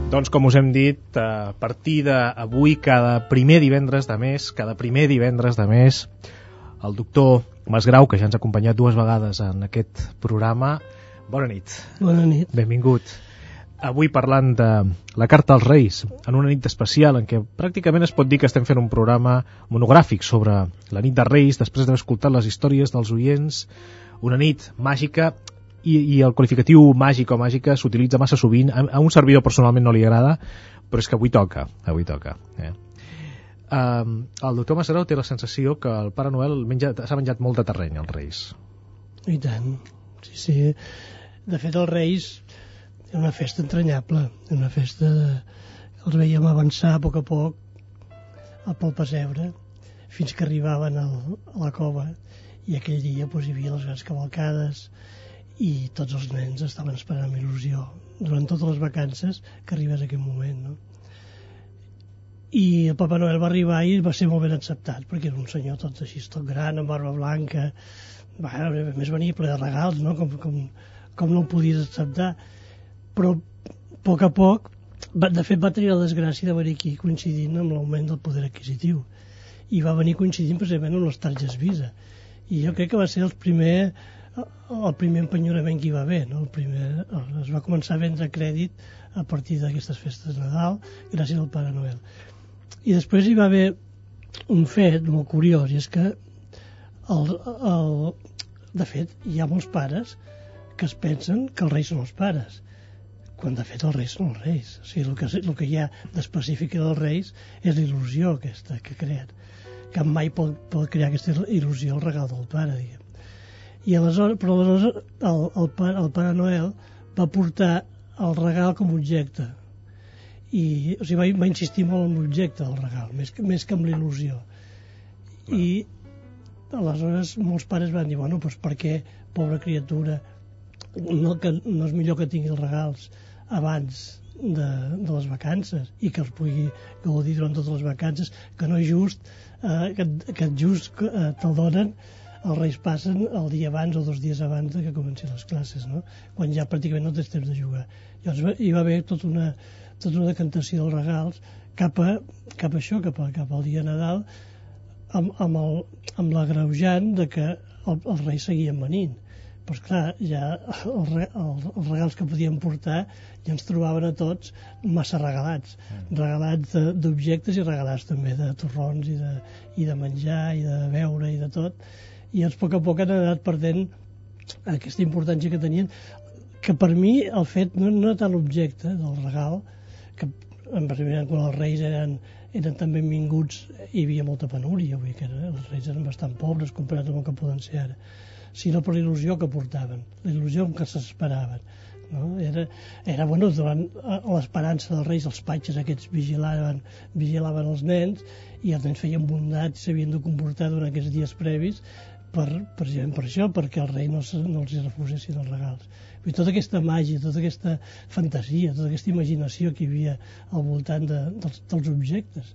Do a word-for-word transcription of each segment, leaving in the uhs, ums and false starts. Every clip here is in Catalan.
Doncs com us hem dit, a partir d'avui, cada primer divendres de mes, cada primer divendres de mes, el doctor Masgrau, que ja ens ha acompanyat dues vegades en aquest programa. Bona nit. Bona nit. Benvingut. Avui parlant de la Carta als Reis, en una nit especial en què pràcticament es pot dir que estem fent un programa monogràfic sobre la nit de Reis, després d'haver escoltat les històries dels oients, una nit màgica. I, i el qualificatiu màgic o màgica s'utilitza massa sovint, a, a un servidor personalment no li agrada, però és que avui toca, avui toca. Eh? Um, el doctor Masgrau té la sensació que el Pare Noel s'ha menjat molt de terreny, als Reis. I tant, sí, sí. De fet, els Reis és una festa entranyable, una festa de... els veiem avançar a poc a poc pel pessebre, fins que arribaven al, a la cova, i aquell dia doncs, hi havia les grans cavalcades, i tots els nens estaven esperant amb il·lusió durant totes les vacances que arribés aquest moment, no? I el Papa Noel va arribar i va ser molt ben acceptat, perquè era un senyor tot així, tot gran, amb barba blanca, va, a més venia ple de regals, no? com, com, com no el podies acceptar, però a poc a poc va, de fet va tenir la desgràcia de venir aquí coincidint amb l'augment del poder adquisitiu, i va venir coincidint precisament amb les targes Visa, i jo crec que va ser el primer el primer empenyorament que hi va haver, no? El primer, es va començar a vendre crèdit a partir d'aquestes festes de Nadal gràcies al Pare Noel. I després hi va haver un fet molt curiós, i és que el, el, de fet hi ha molts pares que es pensen que els reis són els pares, quan de fet els reis són els reis. O sigui, el que, el que hi ha d'específic dels reis és l'il·lusió aquesta que creen, que mai pot, pot crear aquesta il·lusió el regal del pare, diguem. I aleshores, però aleshores el, el, pare, el Pare Noel va portar el regal com a objecte, i o sigui, va, va insistir molt en l'objecte del regal, més que, més que en l'il·lusió. I aleshores molts pares van dir, bueno, doncs per què, pobra criatura, no, que, no és millor que tingui els regals abans de, de les vacances i que els pugui gaudir durant totes les vacances, que no és just eh, que, que just eh, te'l donen, els reis passen el dia abans o dos dies abans de que comencin les classes, no? Quan ja pràcticament no tens temps de jugar. Llavors hi va haver tota una, tota una decantació dels regals cap a, cap a això, cap, a, cap al dia de Nadal, amb, amb, el, amb l'agreujant de que el, els reis seguien venint. Però esclar, ja els, els, els regals que podien portar ja ens trobaven a tots massa regalats. Regalats d'objectes i regalats també de torrons i de, i de menjar i de beure i de tot. I a poc a poc han anat perdent aquesta importància que tenien, que per mi el fet no, no era tant l'objecte del regal, que en primer quan els reis eren, eren tan benvinguts hi havia molta penúria, vull dir que els reis eren bastant pobres comparat amb el que poden ser ara, sinó per l'il·lusió que portaven, l'il·lusió amb què s'esperaven, no? Era, era bueno, durant l'esperança dels reis, els patges aquests vigilaven, vigilaven els nens, i els nens feien bondat i s'havien de comportar durant aquests dies previs per, precisament per això, perquè el rei no, no els refusessin els regals. I tota aquesta màgia, tota aquesta fantasia, tota aquesta imaginació que hi havia al voltant de, dels, dels objectes.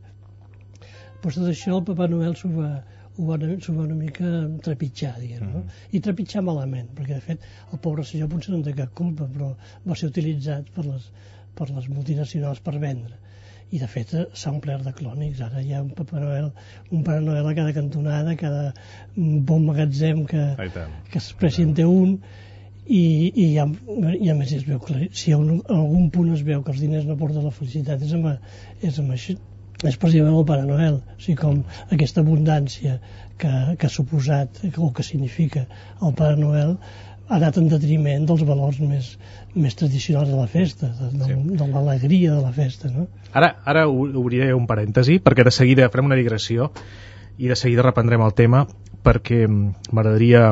Però tot això el Papa Noel s'ho va, ho va, s'ho va una mica trepitjar, diguem, no? I trepitjar malament, perquè de fet el pobre senyor potser no en té cap culpa, però va ser utilitzat per les, per les multinacionals per vendre. I de fet s'ha omplert de clònics. Ara hi ha un Papa Noel, un Pare Noel a cada cantonada, a cada bon magatzem que, que s'expressi en té un, i, i, a, i a més es veu clar, si a, un, a algun punt es veu que els diners no porten la felicitat, és amb, és amb això, és precisament el Pare Noel, o sigui, com aquesta abundància que, que ha suposat o que significa el Pare Noel ha anat en detriment dels valors més, més tradicionals de la festa, de, de, sí. de l'alegria de la festa, no? Ara, ara obriré un parèntesi, perquè de seguida farem una digressió i de seguida reprendrem el tema, perquè m'agradaria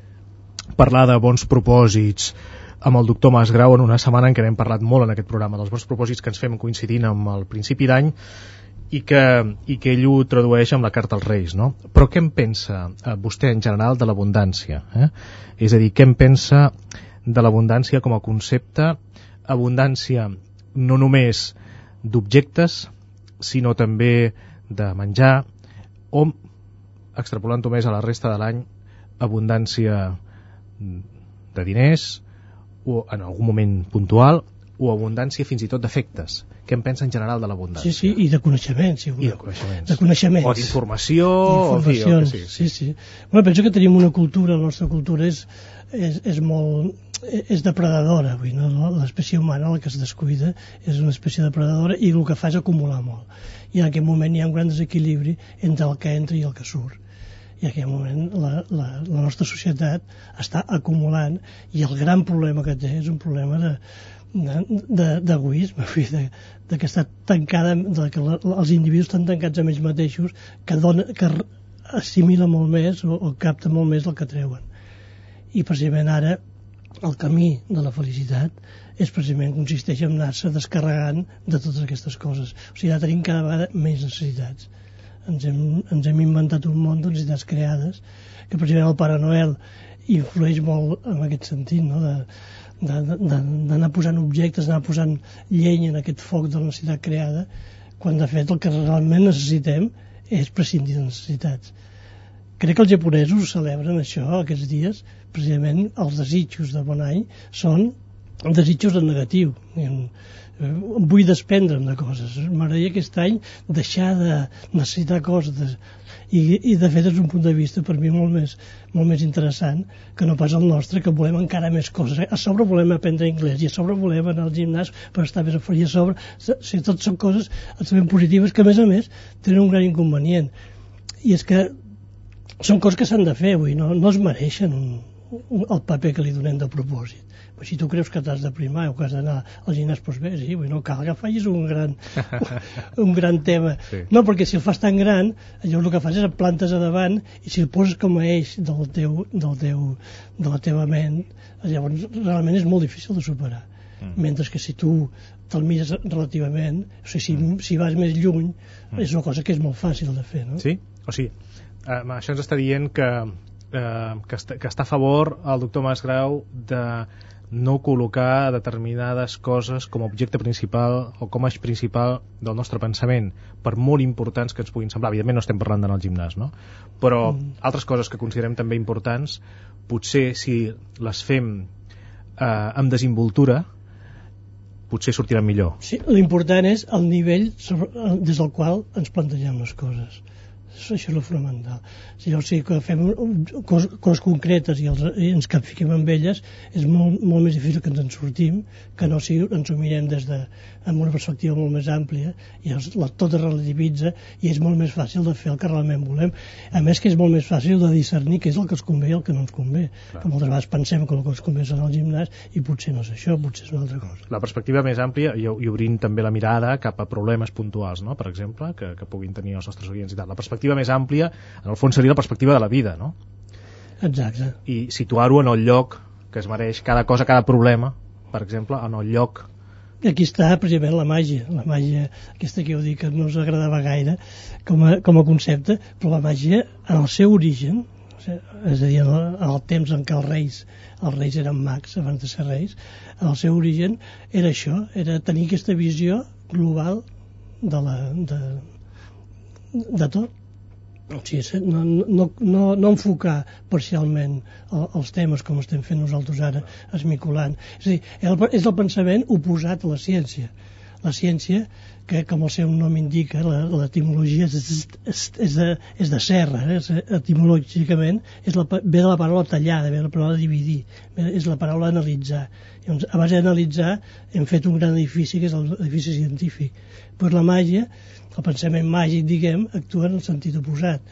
parlar de bons propòsits amb el doctor Masgrau en una setmana en què n'hem parlat molt en aquest programa, dels bons propòsits que ens fem coincidint amb el principi d'any i que, i que ell ho tradueix amb la Carta als Reis, no? Però què en pensa eh, vostè en general de l'abundància? Eh? És a dir, què en pensa de l'abundància com a concepte, abundància no només d'objectes, sinó també de menjar, o, extrapolant-ho més a la resta de l'any, abundància de diners, o en algun moment puntual, o abundància fins i tot d'efectes. Què en pensa en general de l'abundància? Sí, sí, i de coneixements. Si I de coneixements. De coneixements. O d'informació. O fi, o que sigui. Sí, sí. Bueno, penso que tenim una cultura, la nostra cultura és, és, és molt... és depredadora, vull, no? L'espècie humana, la que es descuida, és una espècie depredadora i el que fa és acumular molt. I en aquest moment hi ha un gran desequilibri entre el que entra i el que surt. I en aquest moment la, la, la nostra societat està acumulant i el gran problema que té és un problema de d'egoisme, de, de que està tancada, de que la, els individus estan tancats amb ells mateixos, que, dona, que assimila molt més o, o capta molt més el que treuen. I precisament ara el camí de la felicitat és precisament consisteix en anar-se descarregant de totes aquestes coses. O sigui, ja tenim cada vegada més necessitats. Ens hem, ens hem inventat un món de necessitats creades, que precisament el Pare Noel influeix molt en aquest sentit, no? de, d'anar posant objectes, d'anar posant llenya en aquest foc de la necessitat creada, quan de fet el que realment necessitem és prescindir de necessitats. Crec que els japonesos celebren això aquests dies, precisament els desitjos de bon any són desitjos en negatiu. Vull desprendre'm de coses. M'agradaria aquest any deixar de necessitar coses. I, I de fet és un punt de vista per mi molt més, molt més interessant que no pas el nostre, que volem encara més coses. A sobre volem aprendre anglès i a sobre volem anar al gimnàs per estar més a fora. I a sobre, si tot són coses absolutament positives que a més a més tenen un gran inconvenient. I és que són coses que s'han de fer, vull, no, no es mereixen un, un, el paper que li donem de propòsit. Però si tu creus que t'has de primar o que has d'anar al gimnàs, doncs bé, sí, vull, no cal que facis un gran, un gran tema. Sí. No, perquè si el fas tan gran, llavors el que fas és et plantes a davant i si el poses com a eix del teu, del teu, de la teva ment, llavors realment és molt difícil de superar. Mm. Mentre que si tu te'l mires relativament, o sigui, si, mm. si vas més lluny, mm. és una cosa que és molt fàcil de fer, no? Sí, o sigui, Uh, això ens està dient que, uh, que, està, que està a favor el doctor Masgrau de no col·locar determinades coses com a objecte principal o com a eix principal del nostre pensament, per molt importants que ens puguin semblar. Evidentment no estem parlant d'anar al gimnàs, no? Però mm. altres coses que considerem també importants, potser si les fem uh, amb desinvoltura, potser sortiran millor. Sí, l'important és el nivell sobre, des del qual ens plantegem les coses. Això és el fonamental. Si llavors sí que fem coses, coses concretes i, els, i ens capfiquem amb elles, és molt, molt més difícil que ens en sortim que no si ens ho mirem des de, amb una perspectiva molt més àmplia i els, la, tot es relativitza i és molt més fàcil de fer el que realment volem. A més que és molt més fàcil de discernir què és el que ens convé i el que no ens convé. Clar. Que moltes vegades pensem que el que ens convé és anar al gimnàs i potser no és això, potser és una altra cosa. La perspectiva més àmplia i, i obrint també la mirada cap a problemes puntuals, no? Per exemple, que, que puguin tenir els nostres oients i tal. La perspectiva més àmplia, en el fons, seria la perspectiva de la vida, no? Exacte. I situar-ho en el lloc que es mereix cada cosa, cada problema, per exemple, en el lloc. Aquí està precisament la màgia, la màgia aquesta que jo dic que no us agradava gaire com a, com a concepte, però la màgia en el seu origen, és a dir, en el temps en què els reis, els reis eren mags abans de ser reis, en el seu origen era això, era tenir aquesta visió global de, la, de, de tot. O sigui, no, no, no, no enfocar parcialment el, els temes com estem fent nosaltres ara, esmiculant. És a dir, el, és el pensament oposat a la ciència. La ciència, que com el seu nom indica, l'etimologia és, és, és, de, és de serra, eh? Etimològicament és la, ve de la paraula tallada, ve de la paraula dividir, és la paraula analitzar. Llavors, a base d'analitzar hem fet un gran edifici, que és l'edifici científic. Però la màgia, el pensament màgic, diguem, actua en el sentit oposat.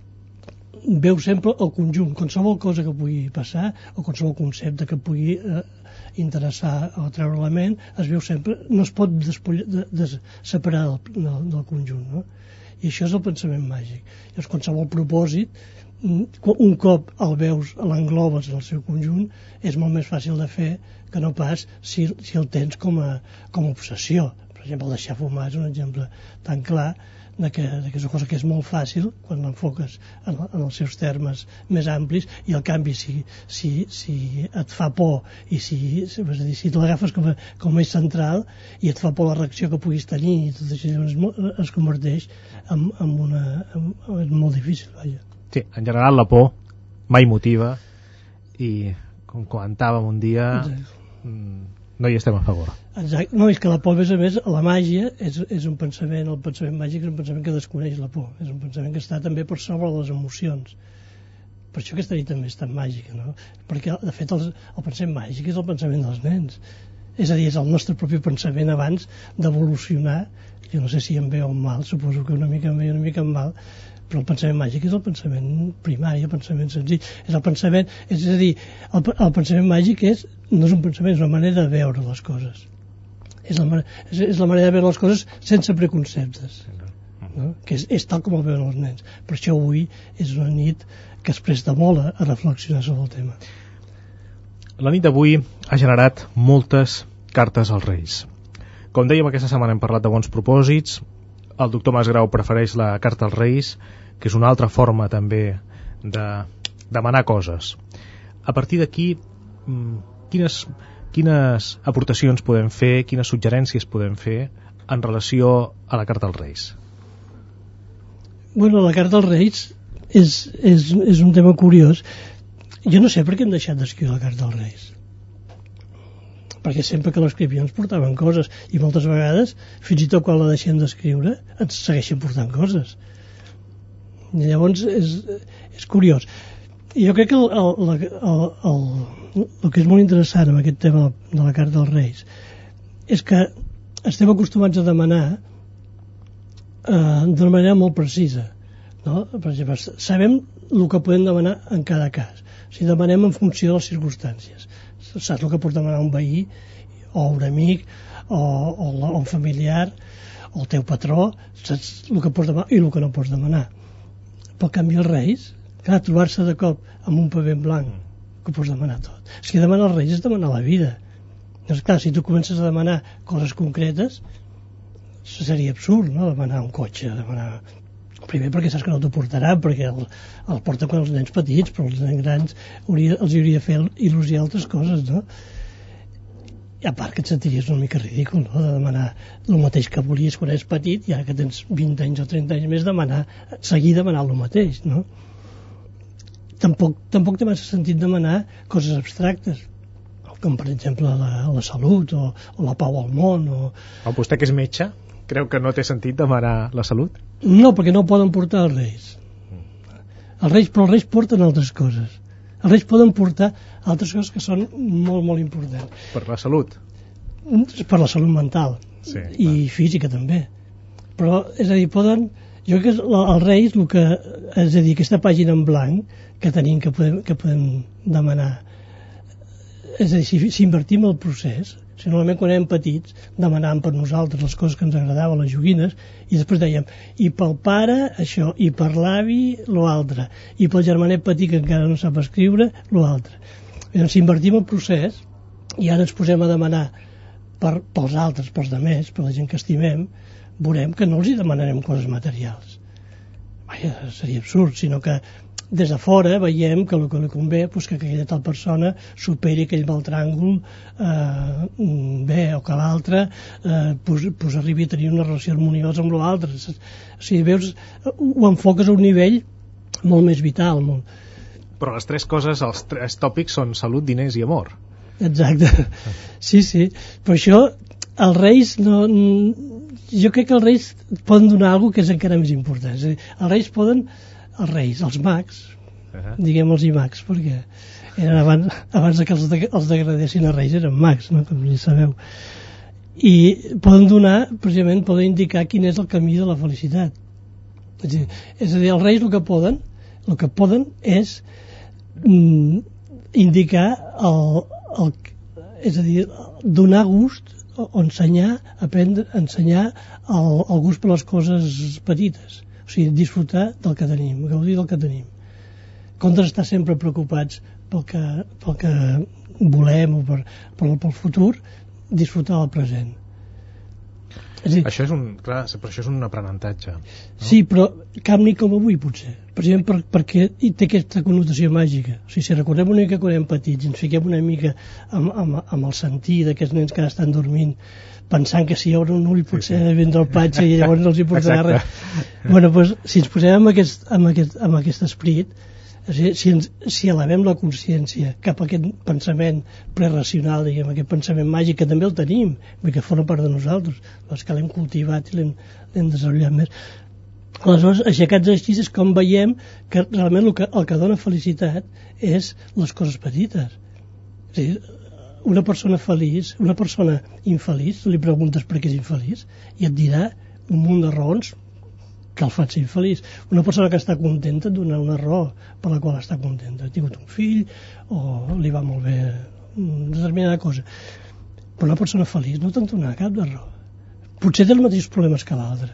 Veu sempre el conjunt, qualsevol cosa que pugui passar o qualsevol concepte que pugui eh, interessar o treure la ment, es veu sempre, no es pot despullar, de, de, separar del, del, del conjunt, no? I això és el pensament màgic. Llavors, qualsevol propòsit, un cop el veus, l'englobes en el seu conjunt, és molt més fàcil de fer que no pas si, si el tens com a, com a obsessió. Per exemple, el deixar fumar és un exemple tan clar de que, de que és una cosa que és molt fàcil quan l'enfoques en, en els seus termes més amplis, i al canvi si, si, si et fa por i si, és a dir, si te l'agafes com, a, com a eix central i et fa por la reacció que puguis tenir i tot això es, es converteix en, en una en, és molt difícil, vaja. Sí, en general la por mai motiva i com comentàvem un dia, no hi estem a favor. Exacte. No, és que la por, a més a més, la màgia és, és un pensament, el pensament màgic és un pensament que desconeix la por, és un pensament que està també per sobre les emocions. Per això aquesta nit també és tan màgica, no? Perquè, de fet, el, el pensament màgic és el pensament dels nens. És a dir, és el nostre propi pensament abans d'evolucionar, jo no sé si en bé o en mal, suposo que una mica en bé i una mica en mal, però el pensament màgic és el pensament primari, el pensament senzill, és el pensament, és a dir, el, el pensament màgic és, no és un pensament, és una manera de veure les coses. És la, és, és la manera de veure les coses sense preconceptes, no? Que és, és tal com el veuen els nens. Per això avui és una nit que es presta molt a, a reflexionar sobre el tema. La nit d'avui ha generat moltes cartes als Reis. Com dèiem, aquesta setmana hem parlat de bons propòsits. El doctor Masgrau prefereix la carta als Reis, que és una altra forma també de demanar coses. A partir d'aquí, quines, quines aportacions podem fer, quines suggerències podem fer en relació a la carta als Reis? Bueno, la carta als Reis és, és, és un tema curiós. Jo no sé per què hem deixat d'escriure la carta als Reis. Perquè sempre que l'escrivien ens portaven coses, i moltes vegades, fins i tot quan la deixem d'escriure, ens segueixen portant coses. I llavors és, és curiós. I jo crec que el, el, el, el, el que és molt interessant amb aquest tema de la carta als Reis és que estem acostumats a demanar eh, d'una manera molt precisa, no? Per exemple, sabem el que podem demanar en cada cas. Si demanem en funció de les circumstàncies, saps el que pots demanar a un veí o un amic o, o, o un familiar o el teu patró, saps el que pots demanar i el que no pots demanar. Però en canvi els Reis, clar, trobar-se de cop amb un paper en blanc que pots demanar tot. És que demanar als Reis és demanar la vida. Doncs clar, si tu comences a demanar coses concretes, seria absurd, no?, demanar un cotxe, demanar... Primer perquè saps que no t'ho portaran, perquè el, el porta quan els nens petits, però els nens grans hauria, els hauria de fer il·lusió a altres coses, no? I a part que et sentiries una mica ridícul, no?, de demanar el mateix que volies quan eres petit, i ara que tens vint anys o trenta anys més, demanar, seguir demanant el mateix, no? Tampoc, tampoc té massa sentit demanar coses abstractes, com per exemple la, la salut o, o la pau al món. O... o vostè que és metge, creu que no té sentit demanar la salut? No, perquè no poden portar els Reis. Els Reis, però els Reis porten altres coses. Els Reis poden portar altres coses que són molt, molt importants. Per la salut? Per la salut mental. Sí, i clar. Física també. Però, és a dir, poden... Jo crec que els Reis, el que, és a dir, aquesta pàgina en blanc que tenim, que podem, que podem demanar, és a dir, si, si invertim el procés, si normalment quan érem petits demanàvem per nosaltres les coses que ens agradaven, les joguines, i després dèiem, i pel pare això, i per l'avi l'altre, i pel germanet petit que encara no sap escriure l'altre. Llavors, si invertim el procés i ara ens posem a demanar per, pels altres, pels demés, per la gent que estimem, veurem que no els hi demanarem coses materials. Vaja, seria absurd, sinó que des de fora veiem que el que li convé pues, que aquella tal persona superi aquell mal tràngol eh, bé, o que l'altre eh, pues, pues arribi a tenir una relació harmoniosa amb l'altre. O sigui, veus, ho enfoques a un nivell molt més vital. Molt... Però les tres coses, els tres tòpics són salut, diners i amor. Exacte. Sí, sí. Però això, els Reis no... Jo crec que els Reis poden donar alguna que és encara més important. És a dir, els Reis poden... Els Reis, els mags, uh-huh. diguem els i mags, perquè eren abans, abans que els, de, els degradessin a Reis eren mags, no? Com ja sabeu. I poden donar, precisament, poden indicar quin és el camí de la felicitat. És a dir, és a dir els Reis el que poden, el que poden és mm, indicar el, el, és a dir, donar gust o ensenyar, aprendre, ensenyar el, el gust per les coses petites. O sigui, disfrutar del que tenim, gaudir del que tenim. Contra estar sempre preocupats pel que, pel que volem o per, per, pel futur, disfrutar del present. És dir, això és un, clar, però això és un aprenentatge. No? Sí, però cap ni com avui, potser. Precisament per, perquè té aquesta connotació màgica. O sigui, si recordem una mica quan érem petits, ens fiquem una mica amb, amb, amb el sentir d'aquests nens que estan dormint, pensant que si hi haurà un ull potser sí, sí. vindrà el patge i llavors no els hi portarà res. Bueno, doncs, si ens posem amb aquest, amb aquest, amb aquest esperit, És a dir, si, ens, si elevem la consciència cap a aquest pensament preracional, diguem, aquest pensament màgic, que també el tenim, vull que forma part de nosaltres, doncs que l'hem cultivat i l'hem desenvolupat més. Aleshores, aixecats així és com veiem que realment el que, el que dona felicitat és les coses petites. És a dir, una persona feliç, una persona infeliç, li preguntes per què és infeliç i et dirà un munt de raons que el fan ser infeliç. Una persona que està contenta et dona una raó per la qual està contenta. Ha tingut un fill o li va molt bé una determinada cosa. Però una persona feliç no te'n dona cap de raó. Potser té els mateixos problemes que l'altre,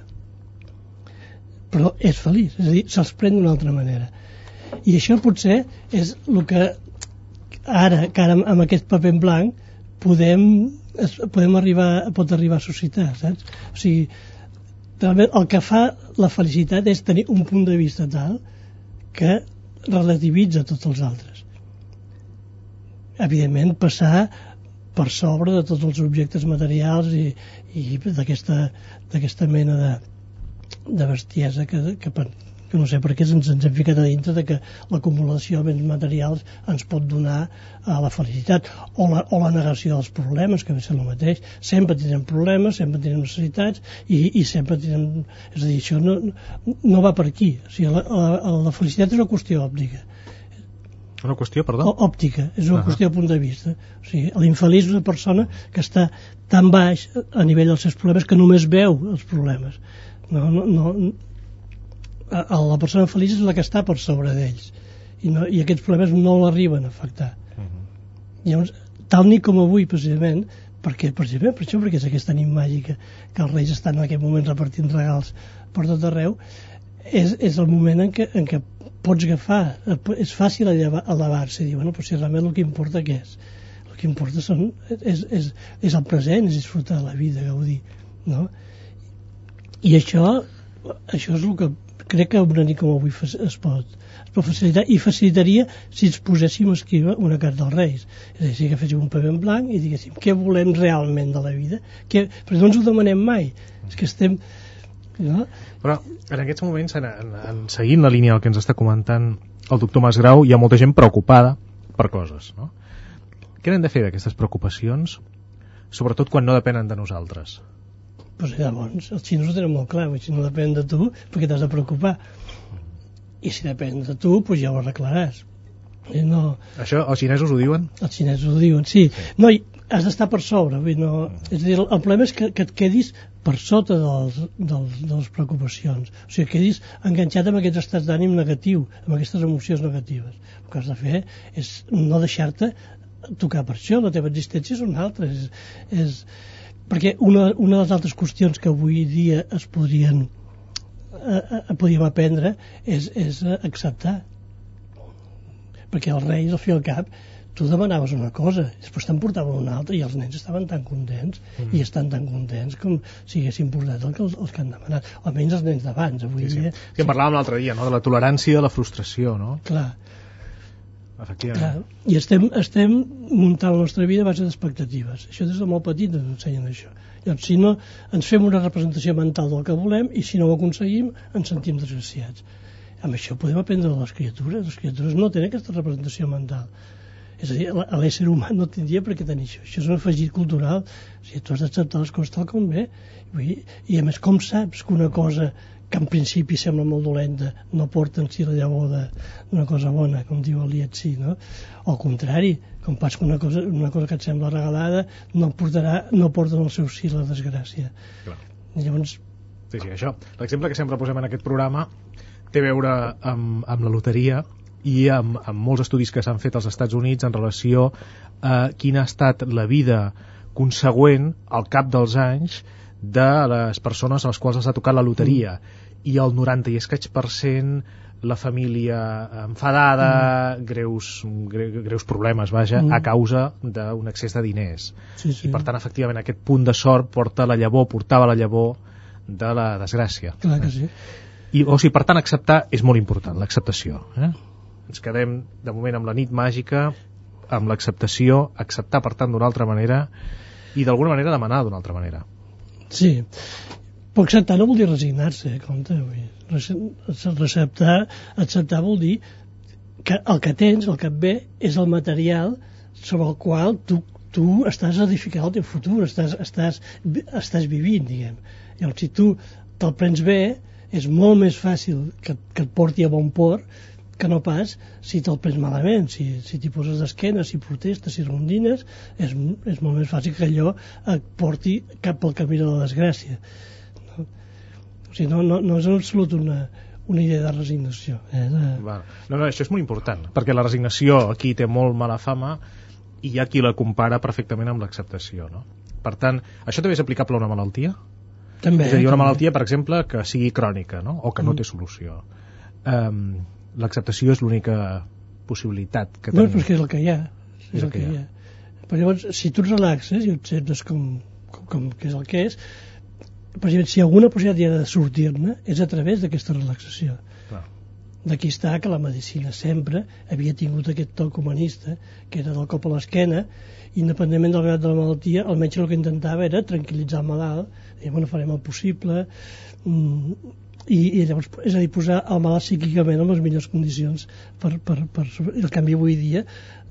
però és feliç, és a dir, se'ls pren d'una altra manera. I això potser és el que ara, que ara amb aquest paper en blanc podem, podem arribar, pot arribar a suscitar, saps? O sigui, realment el que fa la felicitat és tenir un punt de vista tal que relativitza tots els altres. Evidentment, passar per sobre de tots els objectes materials i, i d'aquesta d'aquesta mena de, de bestiesa que, que, que no sé per què ens, ens hem ficat a dintre de que l'acumulació de béns materials ens pot donar a la felicitat o la, o la negació dels problemes, que ve a ser el mateix. Sempre tindrem problemes, sempre tindrem necessitats i, i sempre tindrem... És a dir, això no, no va per aquí. O sigui, la, la, la felicitat és una qüestió òptica. Una qüestió, perdó? O, òptica, és una uh-huh. qüestió de punt de vista. O sigui, l'infeliç és una persona que està tan baix a nivell dels seus problemes que només veu els problemes. No, no, no, la persona feliç és la que està per sobre d'ells i, no, i aquests problemes no l'arriben a afectar. Uh-huh. Llavors, tal ni com avui, precisament, perquè, precisament per això, perquè és aquesta nit màgica que els reis estan en aquest moment repartint regals per tot arreu, és, és el moment en què, en què pots agafar, és fàcil elevar-se i dir, bueno, però si realment el que importa què és? El que importa són, és, és, és el present, és disfrutar de la vida, gaudir, no? I això, això és el que crec que una nit com avui es pot, es pot facilitar, i facilitaria si ens poséssim a escriure una carta als Reis. És a dir, si agaféssim un paper en blanc i diguéssim què volem realment de la vida, què, però no ens ho demanem mai, és que estem... No? Però en aquests moments, en, en, en seguint la línia del que ens està comentant el doctor Masgrau, hi ha molta gent preocupada per coses, no? Què n'hem de fer d'aquestes preocupacions, sobretot quan no depenen de nosaltres? Pues llavors, els xinos ho tenen molt clar, si no depèn de tu, perquè t'has de preocupar. I si depèn de tu, pues ja ho arreglaràs. I no... Això els xinesos ho diuen? Els xinesos ho diuen, sí. sí. No, has d'estar per sobre. Vull, no... És a dir, el problema és que, que et quedis per sota dels, dels, de les preocupacions. O sigui, que quedis enganxat amb aquests estats d'ànim negatiu, amb aquestes emocions negatives. El que has de fer és no deixar-te tocar per això. La teva existència és una altra. És... és... perquè una, una de les altres qüestions que avui dia es podrien eh, eh, podríem aprendre és, és acceptar, perquè els reis al fi al cap tu demanaves una cosa, després te'n portaven una altra i els nens estaven tan contents mm. i estan tan contents com si haguessin portat el que, els, els que han demanat, almenys els nens d'abans avui sí, sí. dia. Que en parlàvem l'altre dia, no? De la tolerància i de la frustració, no? Clar. Efectivament. Clar. I estem, estem muntant la nostra vida a base d'expectatives. Això des de molt petit ens ensenyen això. Llavors, si no, ens fem una representació mental del que volem i si no ho aconseguim ens sentim desgraciats. Amb això podem aprendre de les criatures. Les criatures no tenen aquesta representació mental. És a dir, l'ésser humà no tindria per què tenir això. Això és un afegit cultural. O sigui, tu has d'acceptar les coses tal com ve. I a més, com saps que una cosa que en principi sembla molt dolenta no porta en si la llavor d'una cosa bona, com diu el Lietzi, no? O al contrari, com pas que una cosa, una cosa que et sembla regalada no portarà, no porta en el seu si la desgràcia. Clar. Llavors... Sí, sí, això. L'exemple que sempre posem en aquest programa té a veure amb, amb la loteria i amb, amb molts estudis que s'han fet als Estats Units en relació a quina ha estat la vida consegüent al cap dels anys de les persones a les quals els ha tocat la loteria, mm. i el noranta i escaig per cent la família enfadada, mm. greus, gre, greus problemes, vaja, mm. a causa d'un excés de diners. Sí, sí. I per tant, efectivament, aquest punt de sort porta la llavor, portava la llavor de la desgràcia. Clar que sí. I, o sigui, per tant, acceptar és molt important, l'acceptació. Eh? Ens quedem, de moment, amb la nit màgica, amb l'acceptació, acceptar, per tant, d'una altra manera, i d'alguna manera demanar d'una altra manera. Sí, però acceptar no vol dir resignar-se, compte, vull. Receptar, acceptar vol dir que el que tens, el que et ve, és el material sobre el qual tu, tu estàs edificant el teu futur, estàs, estàs, estàs vivint, diguem. Llavors, si tu te'l prens bé, és molt més fàcil que, que et porti a bon port que no pas si te'l prens malament. Si, si t'hi poses d'esquena, si protestes, si rondines, és, és molt més fàcil que allò et porti cap al camí de la desgràcia. No? O sigui, no, no, no és en absolut una, una idea de resignació. Eh? De... No, no, això és molt important, perquè la resignació aquí té molt mala fama i hi ha qui la compara perfectament amb l'acceptació, no? Per tant, això també és aplicable a una malaltia? També. És a dir, una també. malaltia, per exemple, que sigui crònica, no? O que no té solució. Um, l'acceptació és l'única possibilitat que tenim. No, però és que és el que hi ha. És, és el que hi ha. ha. Però llavors, si tu et relaxes i observes com, com, com que és el que és, per exemple, si alguna possibilitat hi ha de sortir-ne, és a través d'aquesta relaxació. Clar. D'aquí està que la medicina sempre havia tingut aquest toc humanista, que era del cop a l'esquena, independentment del grau de la malaltia, almenys el que intentava era tranquil·litzar el malalt, i bueno, farem el possible, mm, i, i llavors, és a dir, posar el malalt psíquicament en les millors condicions per, per, per, i el canvi avui dia,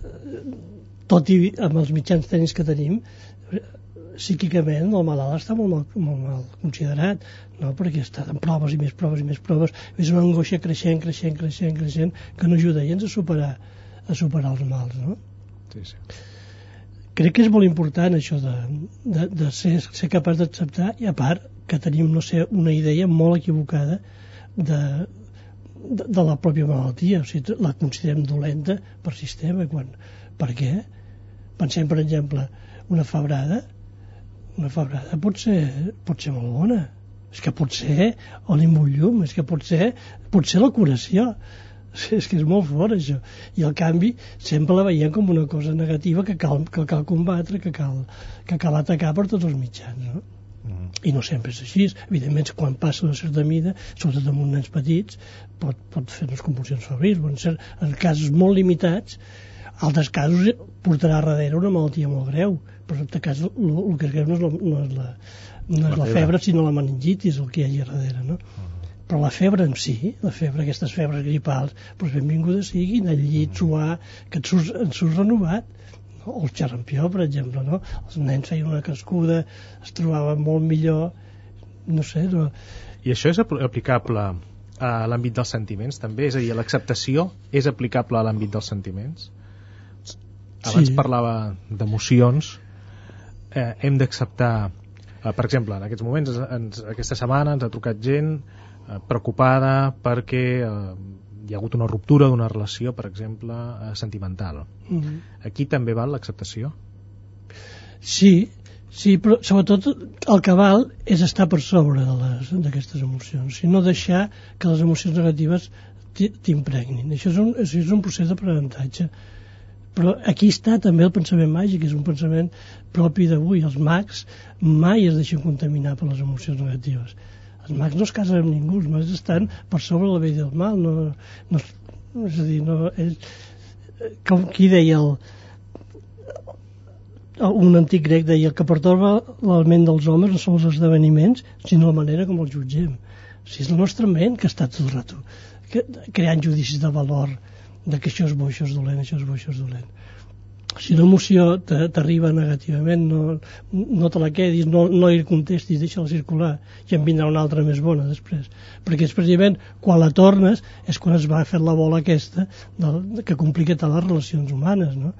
tot i amb els mitjans tècnics que tenim, psíquicament el malalt està molt mal, molt mal considerat, no? Perquè està en proves i més proves i més proves, és una angoixa creixent, creixent, creixent, creixent, que no ajuda gens a superar, a superar els mals, no? Sí, sí. Crec que és molt important això de, de, de ser, ser capaç d'acceptar, i a part que tenim, no sé, una idea molt equivocada de, de, de la pròpia malaltia, o sigui, la considerem dolenta per sistema. Quan, per què? Pensem, per exemple, una febrada, una febrada pot ser, pot ser molt bona, és que pot ser l'imbullum, és que pot ser, pot ser la curació. És que és molt fort això, i al canvi sempre la veiem com una cosa negativa que cal, que cal combatre, que cal, que cal atacar per tots els mitjans, no? Mm. I no sempre és així. Evidentment, quan passa una certa mida, sobretot amb uns nens petits, pot, pot fer unes convulsions febrils, bon, en casos molt limitats. Altres casos portarà darrere una malaltia molt greu, però en tot cas el, el que es greu no és la, no és la, no és la, la febre, sinó la meningitis el que hi hagi darrere, no? Mm. Però la febre en si, la febre, aquestes febres gripals, doncs benvingudes siguin, el llit suar, que et surts, et surts renovat, no? O el xarampió, per exemple, no? Els nens feien una crescuda, es trobaven molt millor, no sé, no... I això és aplicable a l'àmbit dels sentiments, també? És a dir, l'acceptació és aplicable a l'àmbit dels sentiments? Abans sí. Parlava d'emocions, eh, hem d'acceptar, eh, per exemple, en aquests moments, ens, aquesta setmana ens ha trucat gent preocupada perquè eh, hi ha hagut una ruptura d'una relació, per exemple, eh, sentimental. Mm-hmm. Aquí també val l'acceptació? Sí, sí, però sobretot el que val és estar per sobre d'aquestes emocions, i no deixar que les emocions negatives t'impregnin. Això és un, això és un procés d'aprenentatge. Però aquí està també el pensament màgic, és un pensament propi d'avui. Els mags mai es deixen contaminar per les emocions negatives. Els mags no es casen amb ningú, els mags estan per sobre del bé i del mal, no, no, és a dir, no, és, com qui deia el, un antic grec deia, el que pertorba la ment dels homes no són els esdeveniments, sinó la manera com els jutgem. O sigui, és la nostra ment que està tot el rato creant judicis de valor, de que això és bo, això és dolent, això és bo, això és dolent. Si una emoció t'arriba negativament, no, no te la quedis, no, no hi contestis, deixa-la circular, i en vindrà una altra més bona després. Perquè és precisament quan la tornes és quan es va fer la bola aquesta de, que complica tant les relacions humanes, no?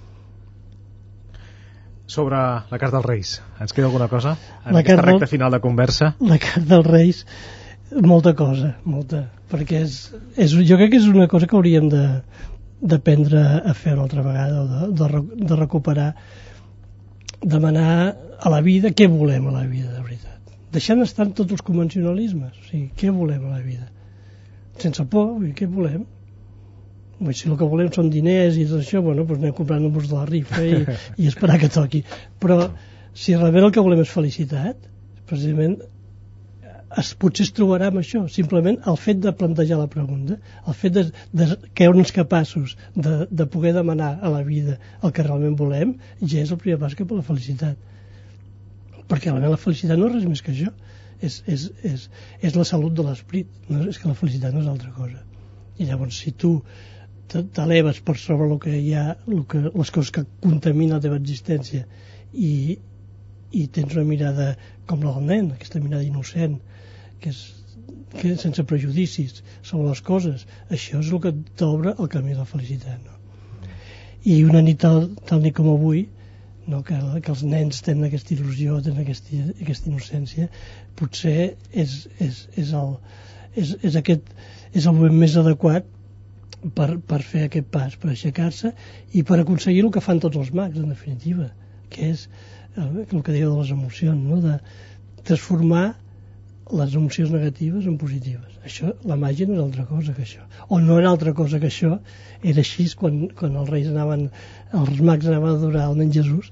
Sobre la carta dels Reis, ens queda alguna cosa en la aquesta recta final de conversa? La carta dels Reis, molta cosa, molta, perquè és, és, jo crec que és una cosa que hauríem de d'aprendre a fer una altra vegada, o de, de, de recuperar, demanar a la vida què volem a la vida de veritat, deixant estar tots els convencionalismes, o sigui, què volem a la vida sense por, què volem? Vull dir, si el que volem són diners i tot això, bueno, doncs anem comprant números de la rifa i, i esperar que toqui, però si realment el que volem és felicitat, precisament es, potser es trobarà amb això, simplement el fet de plantejar la pregunta, el fet de, de creure'ns capaços de, de poder demanar a la vida el que realment volem, ja és el primer pas cap a la felicitat, perquè realment la felicitat no és res més que això, és, és, és, és la salut de l'esperit, no? És que la felicitat no és altra cosa. I llavors si tu t'eleves per sobre el que hi ha, el que, les coses que contaminen la teva existència, i, i tens una mirada com la del nen, aquesta mirada innocent, que és que sense prejudicis sobre les coses. Això és el que t'obre el camí de la felicitat, no? I una nit tal, tal nit com avui, no, que, que els nens tenen aquesta il·lusió, tenen aquesta, aquesta innocència, potser és, és, és, el, és, és, aquest, és el moment més adequat per, per fer aquest pas, per aixecar-se i per aconseguir el que fan tots els mags, en definitiva, que és el, el que diu de les emocions, no? De transformar les emocions negatives en positives. Això, la màgia no és altra cosa que això. O no era altra cosa que això, era així quan, quan els reis anaven, els mags anaven a adorar el nen Jesús,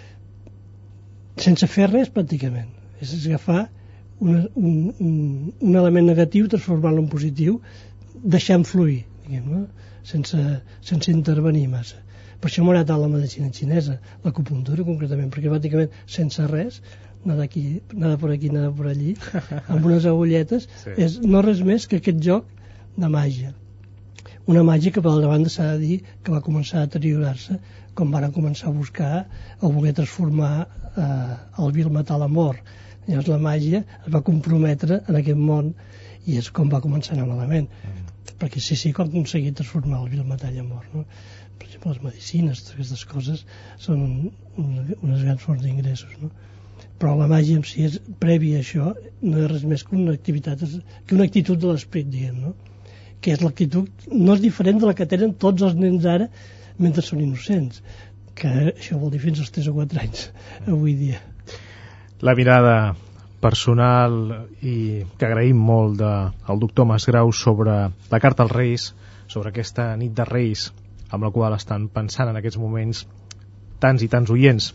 sense fer res pràcticament. És agafar una, un, un, un element negatiu, transformar-lo en positiu, deixant fluir, diguem, no? sense, sense intervenir massa. Per això m'ha agradat la medicina xinesa, l'acupuntura concretament, perquè pràcticament sense res, nada aquí, nada por aquí, nada por allí, amb unes agulletes, sí. És no res més que aquest joc de màgia. Una màgia que, per l'altra banda, s'ha de dir que va començar a deteriorar-se quan van començar a buscar o voler transformar eh, el vil metal en or. Llavors la màgia es va comprometre en aquest món i és com va començar a anar malament. Mm. Perquè sí, sí, com aconseguir transformar el vil metall en or, no? Per exemple, les medicines, totes aquestes coses són un, un, unes grans fonts d'ingressos, no? Però la màgia en si és prèvia a això, no és res més que una activitat, que una actitud de l'esperit, diguem, no? Que és l'actitud, no és diferent de la que tenen tots els nens ara mentre són innocents, que això vol dir fins als tres o quatre anys avui dia. La mirada personal i que agraïm molt del doctor Masgrau sobre la carta als Reis, sobre aquesta nit de Reis amb la qual estan pensant en aquests moments tants i tants oients,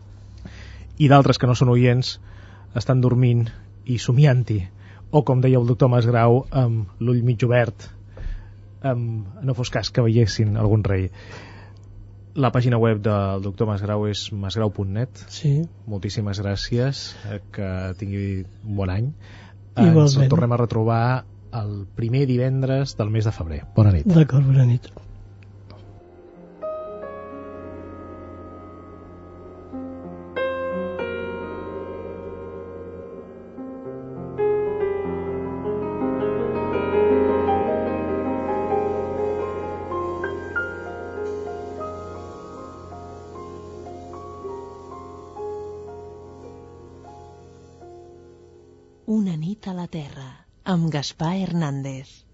i d'altres que no són oients estan dormint i somiant-hi, o com deia el doctor Masgrau, amb l'ull mig obert, amb, no fos cas que veiessin algun rei. La pàgina web del doctor Masgrau és masgrau punt net. Sí. Moltíssimes gràcies, que tingui un bon any. Igualment. Ens el tornem a retrobar el primer divendres del mes de febrer. Bona nit. D'acord, bona nit. Una nit a la Terra, amb Gaspar Hernández.